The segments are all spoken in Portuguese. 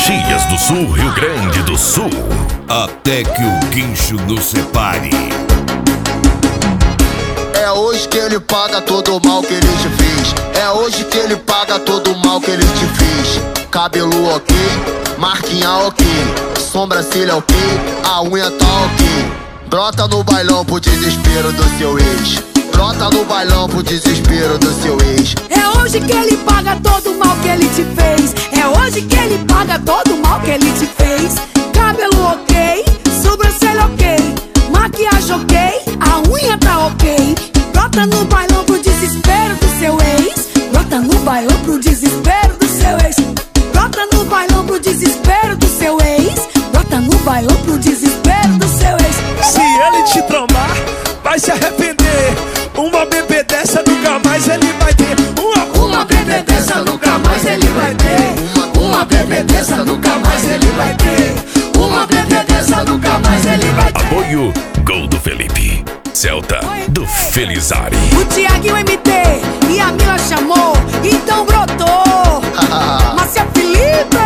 Caxias do Sul, Rio Grande do Sul. Até que o guincho nos separe. É hoje que ele paga todo o mal que ele te fez. É hoje que ele paga todo o mal que ele te fez. Cabelo ok, marquinha ok, sobrancelha ok, a unha tá ok. Brota no bailão pro desespero do seu ex. Brota no bailão pro desespero do seu ex. É hoje que ele paga todo o mal que ele te fez. É hoje que ele paga todo o mal que ele te fez. Cabelo ok, sobrancelha ok, maquiagem ok, a unha tá ok. Brota no bailão pro desespero do seu ex. Brota no bailão pro desespero do seu ex. Brota no bailão pro desespero do seu ex. Brota no bailão pro desespero do seu ex. Se ele te trombar, vai se arrepender. Uma bebê dessa nunca mais ele vai ter. Uma bebê dessa nunca mais ele vai ter. Uma bebê dessa nunca mais ele vai ter. Uma bebê dessa nunca mais ele vai ter. Apoio Gol do Felipe, Celta do Felizari. O Thiago e o MT e a Mila chamou, então brotou. Márcia Felipe.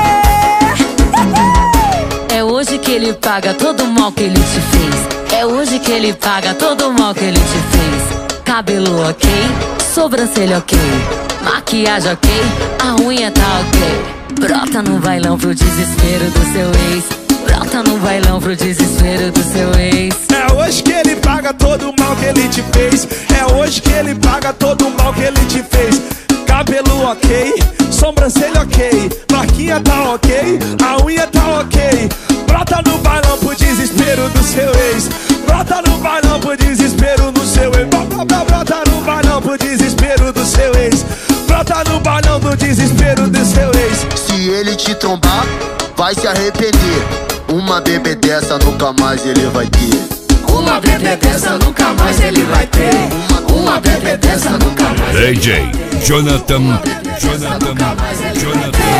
É hoje que ele paga todo o mal que ele te fez. É hoje que ele paga todo o mal que ele te fez. Cabelo ok, sobrancelha ok, maquiagem ok, a unha tá ok. Brota no bailão pro desespero do seu ex. Brota no bailão pro desespero do seu ex. É hoje que ele paga todo o mal que ele te fez. É hoje que ele paga todo o mal que ele te fez. Cabelo ok, sobrancelha ok, marquinha tá ok, a unha tá ok. Brota no bailão pro desespero do seu ex. Brota no bailão pro desespero do seu ex. Brota no bailão pro desespero do seu ex. Brota no bailão do desespero do seu ex. Se ele te trombar, vai se arrepender. Uma bebê dessa nunca mais ele vai ter. Uma bebê dessa nunca mais ele vai ter. Uma bebê dessa nunca mais ele vai ter. DJ Jonathan.